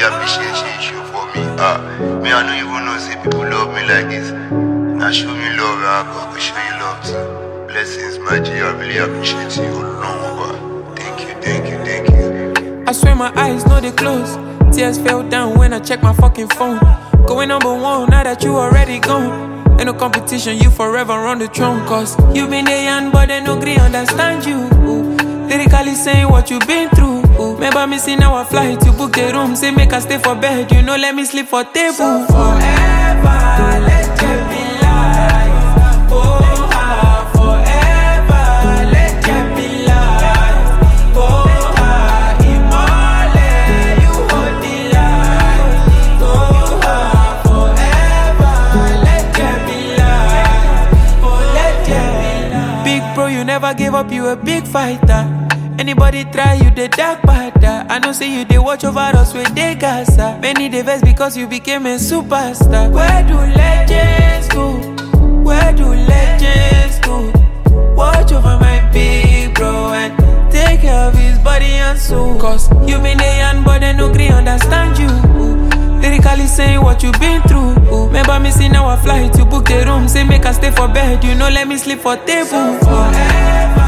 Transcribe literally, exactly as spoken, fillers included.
appreciate shit you for me. Ah, me I don't even know say people love me like this. Now show me love, I go show you love too. Blessings, my G, I really appreciate you. No, thank you, thank you, thank you. I swear my eyes know they close. Tears fell down when I checked my fucking phone. Going number one now that you already gone. Ain't no competition, you forever on the throne. Cause you been there young but they no agree understand you. Ooh. Lyrically saying what you been through. Ooh. Remember me see now I fly to book the room. Say make I stay for bed, you know let me sleep for table. So forever, let there be life. Oh, ah, forever, let there be life. Oh, ah, imole, you hold the light. Oh, ah, forever, let there be life. Oh, let there be life. Big bro, you never gave up, you a big fighter. Anybody try you, the dark bada. I know say you, they watch over us with they gasa. Many the best because you became a superstar. Where do legends go? Where do legends go? Watch over my big bro and take care of his body and soul. Cause you been a young but they no agree understand you. Ooh. Lyrically saying what you been through. Ooh. Remember me see now I fly to book the room. Say make I stay for bed, you know let me sleep for table. So forever.